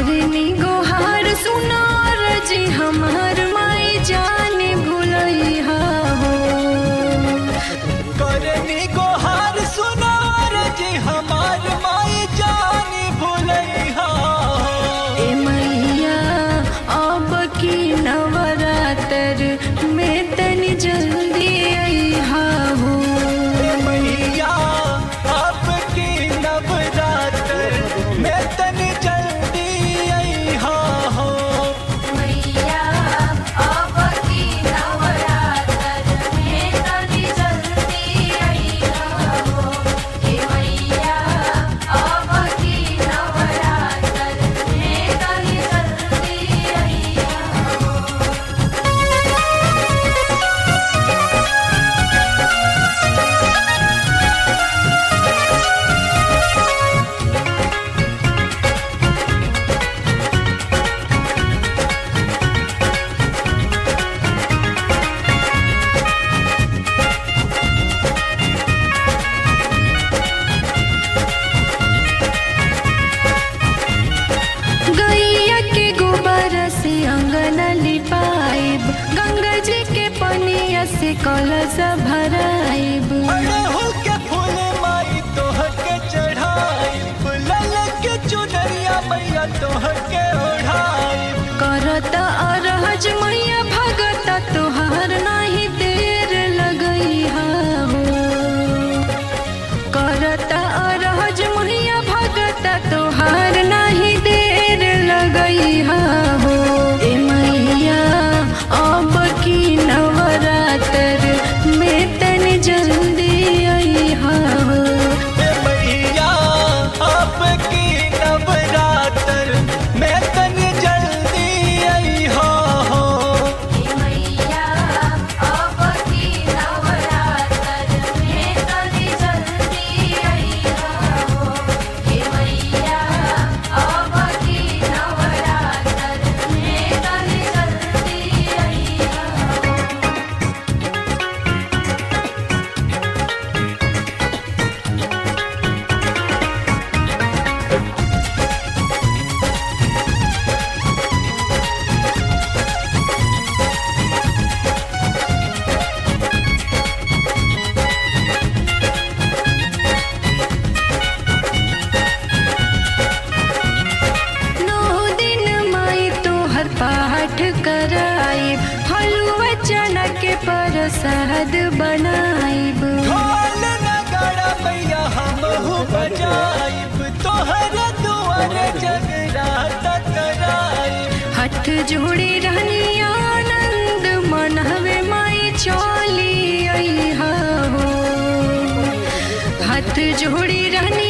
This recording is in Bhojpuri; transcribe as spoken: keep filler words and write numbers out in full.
करनी गोहार सुनार जी हमार माई जाने भुलैया हो। करनी गोहार सुनार जी हमार माई जाने भुलैया हो। ए मैया अब की नवरात्र में तनी जल्दी अइहा हो। ए मैया अब की नवरात्र में तनी जल्दी अइहा हो। मैया अब की नवरात्र में तनी जल्दी अइहा हो। ए मैया अब की नवरात्र में तनी जल्दी अइहा हो। गैया के गोबर से अंगन लिपाइब, गंगा जी के पनिया से कलश भराइब। अड़हुल के फूल माई तोहर के चढ़ाई, लल के चुनरिया मैया तोहर के ओढ़ाई। करत अरहज मैया भगत तोहार नाही देर लगैहा हो। करत अरहज मैया भगत तोहार नाही देर लगैहा हो। ए मैया अब की नवरात्र में तनी जल्दी अइहा हो। ए मैया अब की नवरात्र में तनी जल्दी अइहा हो। ए मैया अब की नवरात्र में तनी जल्दी अइहा हो। ए मैया अब की नवरात्र में तनी जल्दी अइहा हो। नौ दिन माई तोहर पाठ कराइब, हलवा चना के प्रसाद बनाइब। ढोल नगाड़ा मैया हमहु बजाइब, तोहर दुआरे जगराता कराइब। हाथ जोड़ी रहनी आनंद मनहवे माई चली अइहा हो। हाथ जोड़ी रहनी